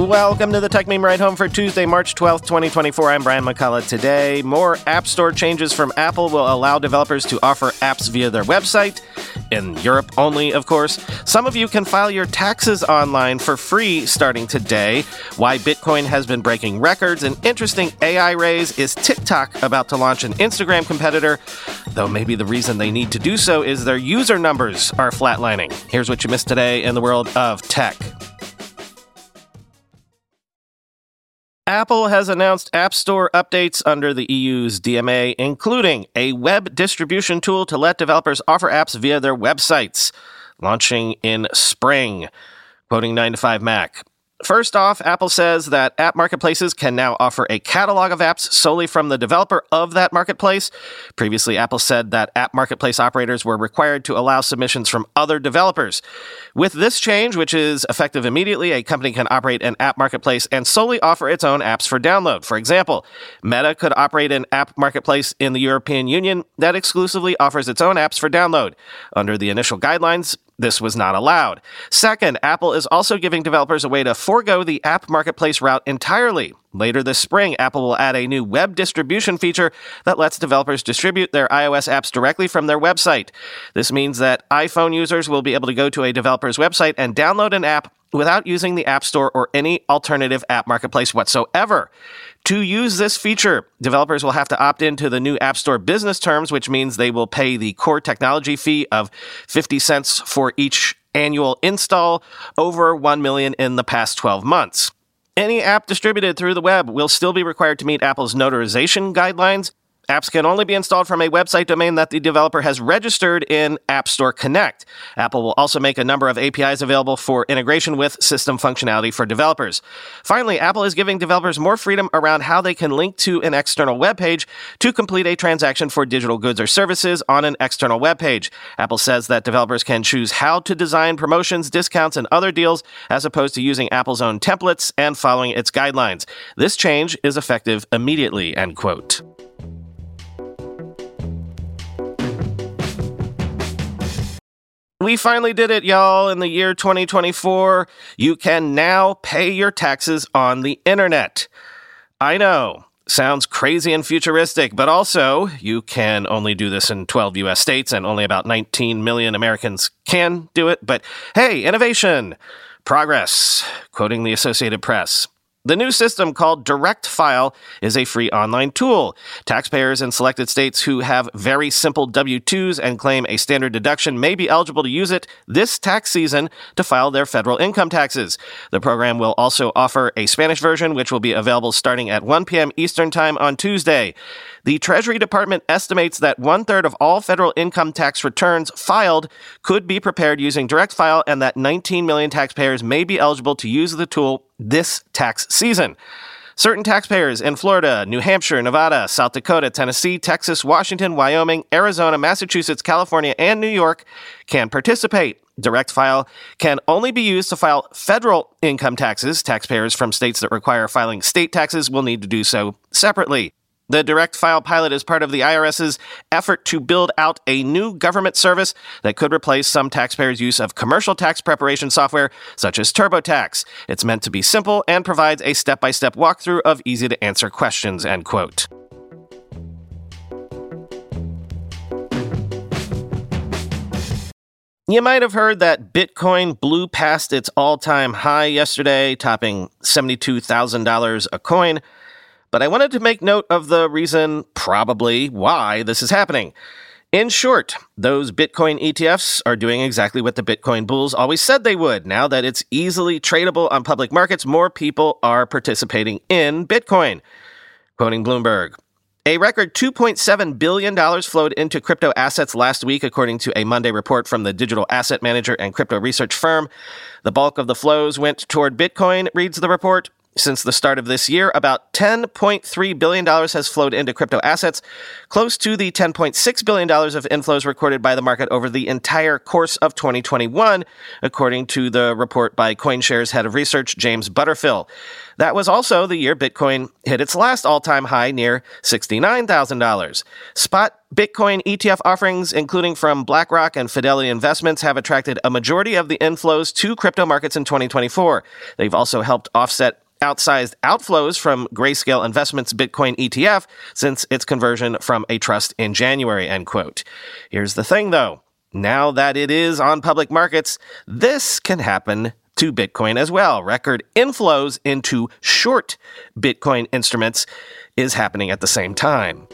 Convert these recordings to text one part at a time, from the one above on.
Welcome to the Tech Meme Ride Home for Tuesday, March 12th, 2024. I'm Brian McCullough. Today, more App Store changes from Apple will allow developers to offer apps via their website. In Europe only, of course. Some of you can file your taxes online for free starting today. Why Bitcoin has been breaking records. An interesting AI raise. Is TikTok about to launch an Instagram competitor? Though maybe the reason they need to do so is their user numbers are flatlining. Here's what you missed today in the world of tech. Apple has announced App Store updates under the EU's DMA, including a web distribution tool to let developers offer apps via their websites, launching in spring, quoting 9to5Mac. First off, Apple says that app marketplaces can now offer a catalog of apps solely from the developer of that marketplace. Previously, Apple said that app marketplace operators were required to allow submissions from other developers. With this change, which is effective immediately, a company can operate an app marketplace and solely offer its own apps for download. For example, Meta could operate an app marketplace in the European Union that exclusively offers its own apps for download. Under the initial guidelines, this was not allowed. Second, Apple is also giving developers a way to forego the app marketplace route entirely. Later this spring, Apple will add a new web distribution feature that lets developers distribute their iOS apps directly from their website. This means that iPhone users will be able to go to a developer's website and download an app without using the App Store or any alternative app marketplace whatsoever. To use this feature, developers will have to opt into the new App Store business terms, which means they will pay the core technology fee of 50 cents for each annual install, over 1 million in the past 12 months. Any app distributed through the web will still be required to meet Apple's notarization guidelines. Apps can only be installed from a website domain that the developer has registered in App Store Connect. Apple will also make a number of APIs available for integration with system functionality for developers. Finally, Apple is giving developers more freedom around how they can link to an external web page to complete a transaction for digital goods or services on an external web page. Apple says that developers can choose how to design promotions, discounts, and other deals as opposed to using Apple's own templates and following its guidelines. This change is effective immediately, end quote. We finally did it, y'all. In the year 2024, you can now pay your taxes on the internet. I know, sounds crazy and futuristic, but also you can only do this in 12 U.S. states, and only about 19 million Americans can do it. But hey, innovation, progress, quoting the Associated Press. The new system, called Direct File, is a free online tool. Taxpayers in selected states who have very simple W-2s and claim a standard deduction may be eligible to use it this tax season to file their federal income taxes. The program will also offer a Spanish version, which will be available starting at 1 p.m. Eastern Time on Tuesday. The Treasury Department estimates that 1/3 of all federal income tax returns filed could be prepared using Direct File, and that 19 million taxpayers may be eligible to use the tool this tax season. Certain taxpayers in Florida, New Hampshire, Nevada, South Dakota, Tennessee, Texas, Washington, Wyoming, Arizona, Massachusetts, California, and New York can participate. Direct File can only be used to file federal income taxes. Taxpayers from states that require filing state taxes will need to do so separately. The Direct File pilot is part of the IRS's effort to build out a new government service that could replace some taxpayers' use of commercial tax preparation software, such as TurboTax. It's meant to be simple and provides a step-by-step walkthrough of easy-to-answer questions, end quote. You might have heard that Bitcoin blew past its all-time high yesterday, topping $72,000 a coin. But I wanted to make note of the reason, probably, why this is happening. In short, those Bitcoin ETFs are doing exactly what the Bitcoin bulls always said they would. Now that it's easily tradable on public markets, more people are participating in Bitcoin. Quoting Bloomberg, a record $2.7 billion flowed into crypto assets last week, according to a Monday report from the digital asset manager and crypto research firm. The bulk of the flows went toward Bitcoin, reads the report. Since the start of this year, about $10.3 billion has flowed into crypto assets, close to the $10.6 billion of inflows recorded by the market over the entire course of 2021, according to the report by CoinShares head of research James Butterfill. That was also the year Bitcoin hit its last all-time high near $69,000. Spot Bitcoin ETF offerings, including from BlackRock and Fidelity Investments, have attracted a majority of the inflows to crypto markets in 2024. They've also helped offset outsized outflows from Grayscale Investments' Bitcoin ETF since its conversion from a trust in January, end quote. Here's the thing, though. Now that it is on public markets, this can happen to Bitcoin as well. Record inflows into short Bitcoin instruments is happening at the same time.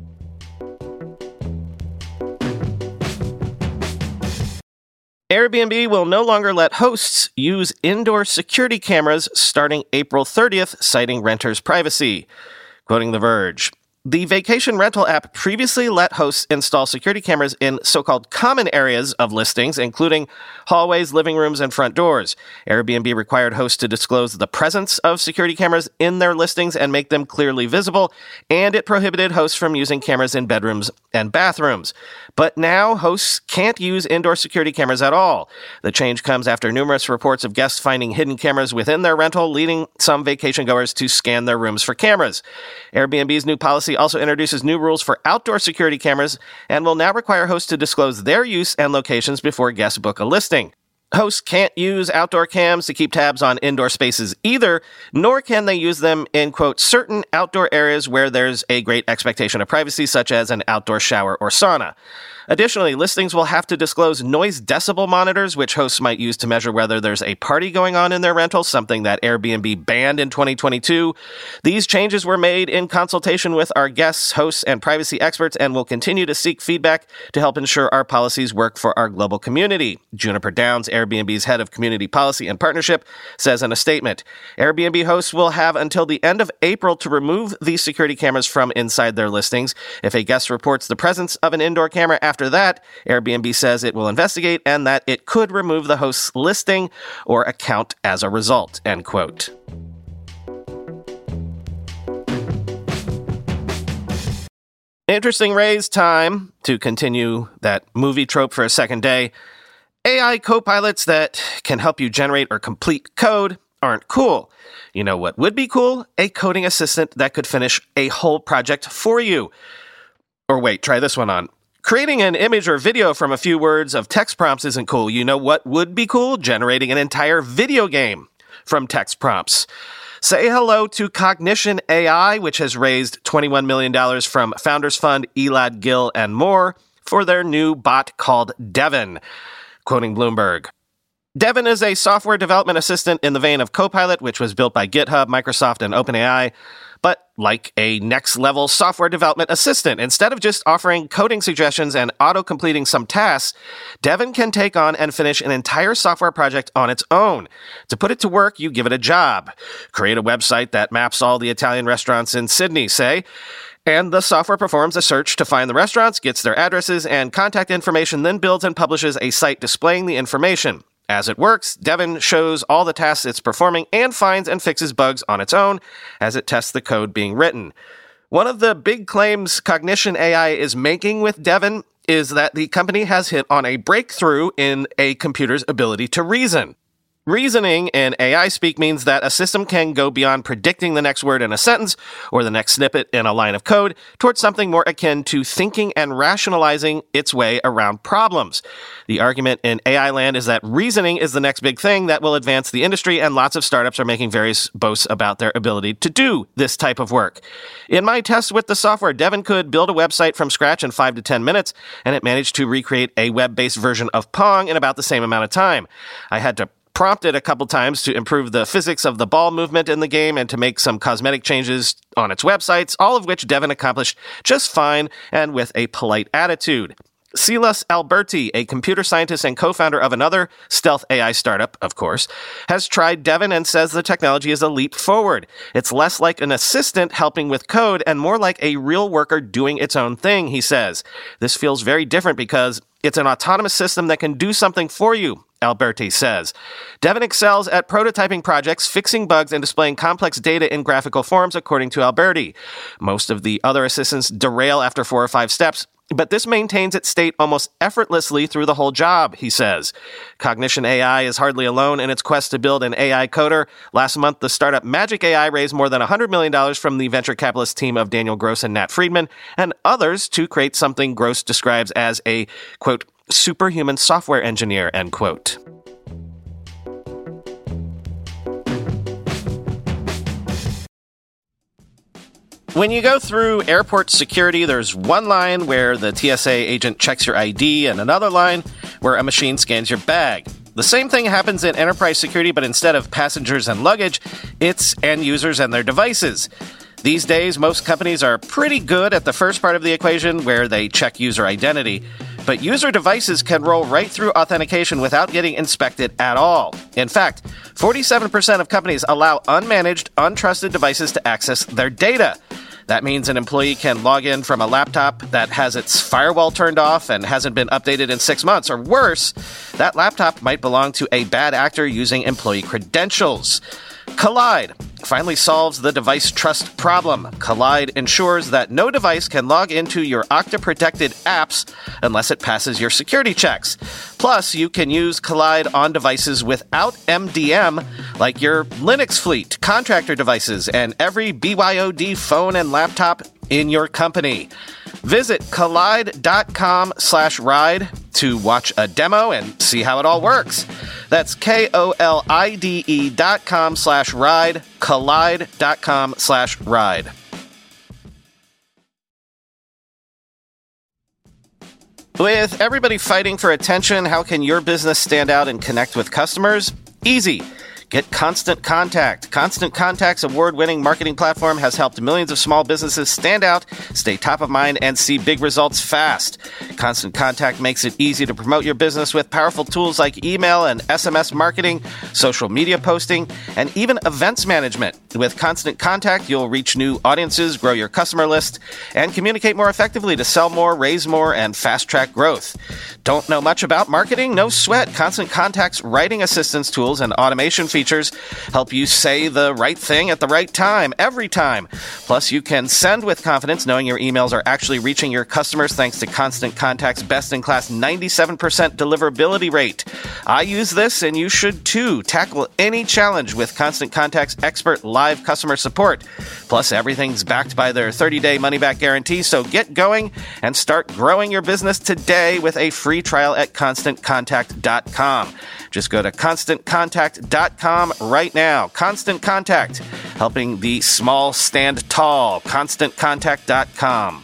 Airbnb will no longer let hosts use indoor security cameras starting April 30th, citing renters' privacy. Quoting The Verge, the vacation rental app previously let hosts install security cameras in so-called common areas of listings, including hallways, living rooms, and front doors. Airbnb required hosts to disclose the presence of security cameras in their listings and make them clearly visible, and it prohibited hosts from using cameras in bedrooms and bathrooms. But now hosts can't use indoor security cameras at all. The change comes after numerous reports of guests finding hidden cameras within their rental, leading some vacation goers to scan their rooms for cameras. Airbnb's new policy also introduces new rules for outdoor security cameras and will now require hosts to disclose their use and locations before guests book a listing. Hosts can't use outdoor cams to keep tabs on indoor spaces either, nor can they use them in, quote, certain outdoor areas where there's a great expectation of privacy, such as an outdoor shower or sauna. Additionally, listings will have to disclose noise decibel monitors, which hosts might use to measure whether there's a party going on in their rental, something that Airbnb banned in 2022. These changes were made in consultation with our guests, hosts, and privacy experts, and will continue to seek feedback to help ensure our policies work for our global community. Juniper Downs, Airbnb's head of community policy and partnership, says in a statement, Airbnb hosts will have until the end of April to remove these security cameras from inside their listings. If a guest reports the presence of an indoor camera after that, Airbnb says it will investigate and that it could remove the host's listing or account as a result, end quote. Interesting raise time, to continue that movie trope for a second day. AI co-pilots that can help you generate or complete code aren't cool. You know what would be cool? A coding assistant that could finish a whole project for you. Or wait, try this one on. Creating an image or video from a few words of text prompts isn't cool. You know what would be cool? Generating an entire video game from text prompts. Say hello to Cognition AI, which has raised $21 million from Founders Fund, Elad Gil, and more for their new bot called Devin. Quoting Bloomberg, Devin is a software development assistant in the vein of Copilot, which was built by GitHub, Microsoft, and OpenAI, but like a next-level software development assistant. Instead of just offering coding suggestions and auto-completing some tasks, Devin can take on and finish an entire software project on its own. To put it to work, you give it a job. Create a website that maps all the Italian restaurants in Sydney, say, and the software performs a search to find the restaurants, gets their addresses and contact information, then builds and publishes a site displaying the information. As it works, Devin shows all the tasks it's performing and finds and fixes bugs on its own as it tests the code being written. One of the big claims Cognition AI is making with Devin is that the company has hit on a breakthrough in a computer's ability to reason. Reasoning in AI speak means that a system can go beyond predicting the next word in a sentence or the next snippet in a line of code towards something more akin to thinking and rationalizing its way around problems. The argument in AI land is that reasoning is the next big thing that will advance the industry, and lots of startups are making various boasts about their ability to do this type of work. In my test with the software, Devin could build a website from scratch in 5 to 10 minutes, and it managed to recreate a web-based version of Pong in about the same amount of time. I had to prompt it a couple times to improve the physics of the ball movement in the game and to make some cosmetic changes on its websites, all of which Devin accomplished just fine and with a polite attitude. Silas Alberti, a computer scientist and co-founder of another stealth AI startup, of course, has tried Devin and says the technology is a leap forward. It's less like an assistant helping with code and more like a real worker doing its own thing, he says. This feels very different because it's an autonomous system that can do something for you, Alberti says. Devin excels at prototyping projects, fixing bugs, and displaying complex data in graphical forms, according to Alberti. Most of the other assistants derail after 4 or 5 steps, but this maintains its state almost effortlessly through the whole job, he says. Cognition AI is hardly alone in its quest to build an AI coder. Last month, the startup Magic AI raised more than $100 million from the venture capitalist team of Daniel Gross and Nat Friedman, and others to create something Gross describes as a, quote, superhuman software engineer, end quote. When you go through airport security, there's one line where the TSA agent checks your ID and another line where a machine scans your bag. The same thing happens in enterprise security, but instead of passengers and luggage, it's end users and their devices. These days, most companies are pretty good at the first part of the equation where they check user identity, but user devices can roll right through authentication without getting inspected at all. In fact, 47% of companies allow unmanaged, untrusted devices to access their data. That means an employee can log in from a laptop that has its firewall turned off and hasn't been updated in 6 months, or worse, that laptop might belong to a bad actor using employee credentials. Kolide finally solves the device trust problem. Kolide ensures that no device can log into your Okta-protected apps unless it passes your security checks. Plus, you can use Kolide on devices without MDM, like your Linux fleet, contractor devices, and every BYOD phone and laptop in your company. Visit kolide.com/ride to watch a demo and see how it all works. That's KOLIDE.com/ride, kolide.com/ride. With everybody fighting for attention, how can your business stand out and connect with customers? Easy. Get Constant Contact. Constant Contact's award-winning marketing platform has helped millions of small businesses stand out, stay top of mind, and see big results fast. Constant Contact makes it easy to promote your business with powerful tools like email and SMS marketing, social media posting, and even events management. With Constant Contact, you'll reach new audiences, grow your customer list, and communicate more effectively to sell more, raise more, and fast-track growth. Don't know much about marketing? No sweat. Constant Contact's writing assistance tools and automation features help you say the right thing at the right time, every time. Plus, you can send with confidence knowing your emails are actually reaching your customers thanks to Constant Contact's best-in-class 97% deliverability rate. I use this, and you should too. Tackle any challenge with Constant Contact's expert live customer support. Plus, everything's backed by their 30-day money-back guarantee, so get going and start growing your business today with a free trial at ConstantContact.com. Just go to ConstantContact.com right now. Constant Contact, helping the small stand tall. ConstantContact.com.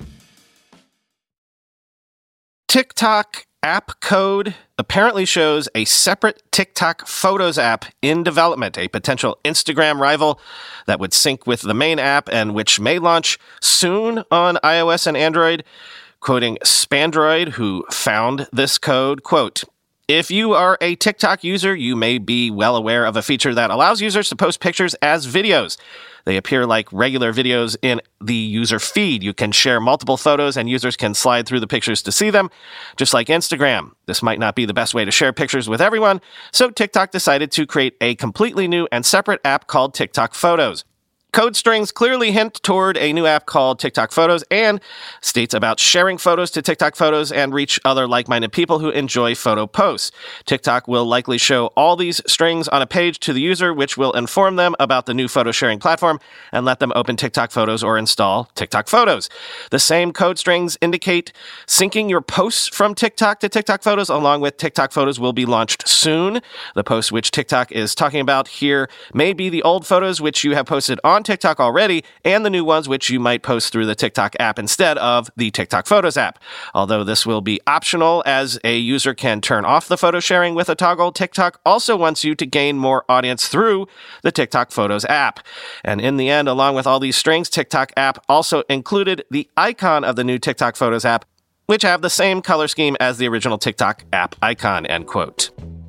TikTok app code apparently shows a separate TikTok Photos app in development, a potential Instagram rival that would sync with the main app and which may launch soon on iOS and Android. Quoting Spandroid, who found this code, quote, "If you are a TikTok user, you may be well aware of a feature that allows users to post pictures as videos. They appear like regular videos in the user feed. You can share multiple photos and users can slide through the pictures to see them, just like Instagram. This might not be the best way to share pictures with everyone, so TikTok decided to create a completely new and separate app called TikTok Photos. Code strings clearly hint toward a new app called TikTok Photos and states about sharing photos to TikTok Photos and reach other like-minded people who enjoy photo posts. TikTok will likely show all these strings on a page to the user, which will inform them about the new photo sharing platform and let them open TikTok Photos or install TikTok Photos. The same code strings indicate syncing your posts from TikTok to TikTok Photos along with TikTok Photos will be launched soon. The posts which TikTok is talking about here may be the old photos which you have posted on TikTok already, and the new ones which you might post through the TikTok app instead of the TikTok Photos app. Although this will be optional as a user can turn off the photo sharing with a toggle, TikTok also wants you to gain more audience through the TikTok Photos app. And in the end, along with all these strings, TikTok app also included the icon of the new TikTok Photos app, which have the same color scheme as the original TikTok app icon, end quote.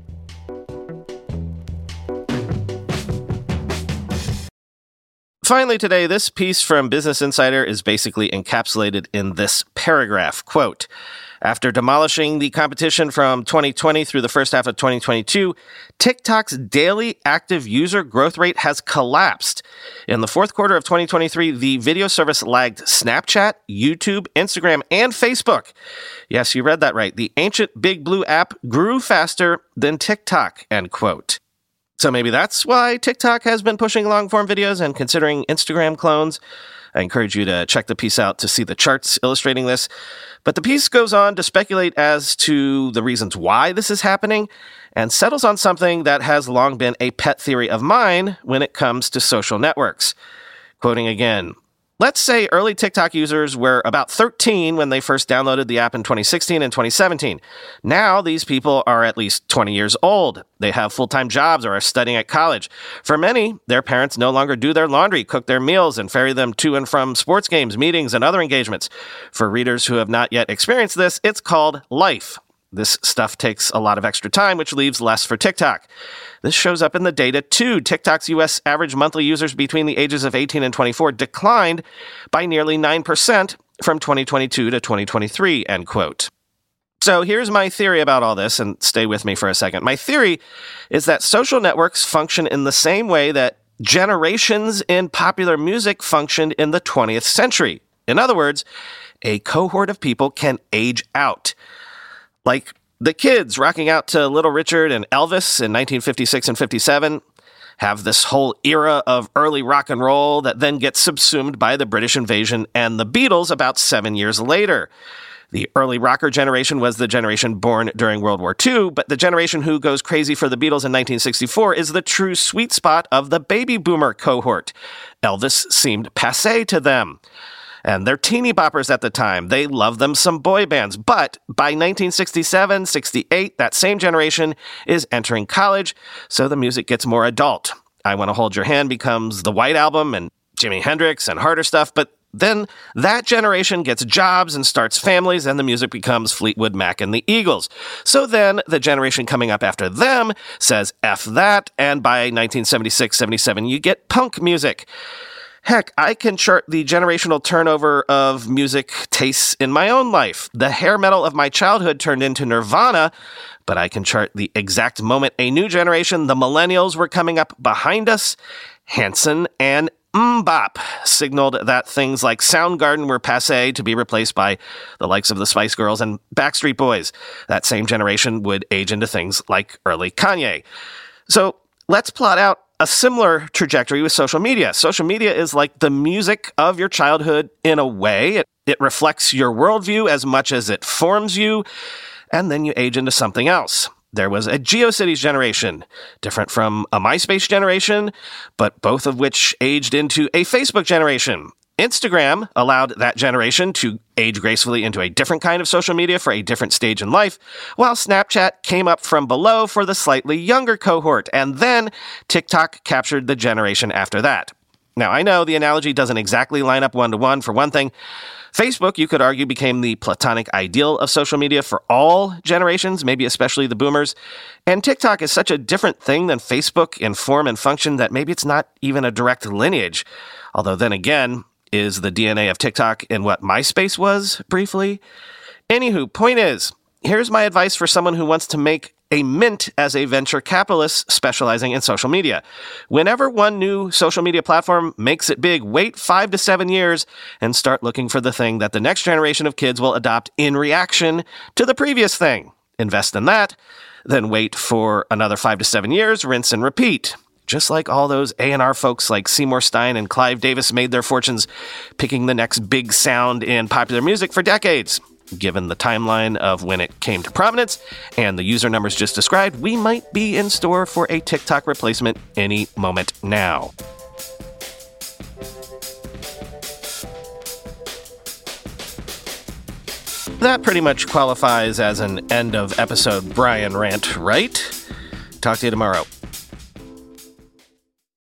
Finally today, this piece from Business Insider is basically encapsulated in this paragraph. Quote, After demolishing the competition from 2020 through the first half of 2022, TikTok's daily active user growth rate has collapsed. In the fourth quarter of 2023, the video service lagged Snapchat, YouTube, Instagram, and Facebook. Yes, you read that right. The ancient Big Blue app grew faster than TikTok, end quote. So maybe that's why TikTok has been pushing long-form videos and considering Instagram clones. I encourage you to check the piece out to see the charts illustrating this. But the piece goes on to speculate as to the reasons why this is happening and settles on something that has long been a pet theory of mine when it comes to social networks. Quoting again, let's say early TikTok users were about 13 when they first downloaded the app in 2016 and 2017. Now these people are at least 20 years old. They have full-time jobs or are studying at college. For many, their parents no longer do their laundry, cook their meals, and ferry them to and from sports games, meetings, and other engagements. For readers who have not yet experienced this, it's called life. This stuff takes a lot of extra time, which leaves less for TikTok. This shows up in the data, too. TikTok's U.S. average monthly users between the ages of 18 and 24 declined by nearly 9% from 2022 to 2023, end quote. So here's my theory about all this, and stay with me for a second. My theory is that social networks function in the same way that generations in popular music functioned in the 20th century. In other words, a cohort of people can age out. Like the kids rocking out to Little Richard and Elvis in 1956 and 57 have this whole era of early rock and roll that then gets subsumed by the British invasion and the Beatles about 7 years later. The early rocker generation was the generation born during World War II, but the generation who goes crazy for the Beatles in 1964 is the true sweet spot of the baby boomer cohort. Elvis seemed passé to them. And they're teeny boppers at the time. They love them some boy bands. But by 1967, 68, that same generation is entering college, so the music gets more adult. I Want to Hold Your Hand becomes the White Album and Jimi Hendrix and harder stuff, but then that generation gets jobs and starts families, and the music becomes Fleetwood Mac and the Eagles. So then the generation coming up after them says F that, and by 1976, 77, you get punk music. Heck, I can chart the generational turnover of music tastes in my own life. The hair metal of my childhood turned into Nirvana, but I can chart the exact moment a new generation, the millennials, were coming up behind us. Hanson and Mbop signaled that things like Soundgarden were passé to be replaced by the likes of the Spice Girls and Backstreet Boys. That same generation would age into things like early Kanye. So let's plot out a similar trajectory with social media. Social media is like the music of your childhood in a way. It reflects your worldview as much as it forms you, and then you age into something else. There was a GeoCities generation, different from a MySpace generation, but both of which aged into a Facebook generation. Instagram allowed that generation to age gracefully into a different kind of social media for a different stage in life, while Snapchat came up from below for the slightly younger cohort, and then TikTok captured the generation after that. Now, I know the analogy doesn't exactly line up one-to-one. For one thing, Facebook, you could argue, became the platonic ideal of social media for all generations, maybe especially the boomers. And TikTok is such a different thing than Facebook in form and function that maybe it's not even a direct lineage. Although then again, is the DNA of TikTok in what MySpace was, briefly? Anywho, point is, here's my advice for someone who wants to make a mint as a venture capitalist specializing in social media. Whenever one new social media platform makes it big, wait 5 to 7 years and start looking for the thing that the next generation of kids will adopt in reaction to the previous thing. Invest in that, then wait for another 5 to 7 years, rinse and repeat. Just like all those A&R folks like Seymour Stein and Clive Davis made their fortunes picking the next big sound in popular music for decades. Given the timeline of when it came to prominence and the user numbers just described, we might be in store for a TikTok replacement any moment now. That pretty much qualifies as an end of episode Brian rant, right? Talk to you tomorrow.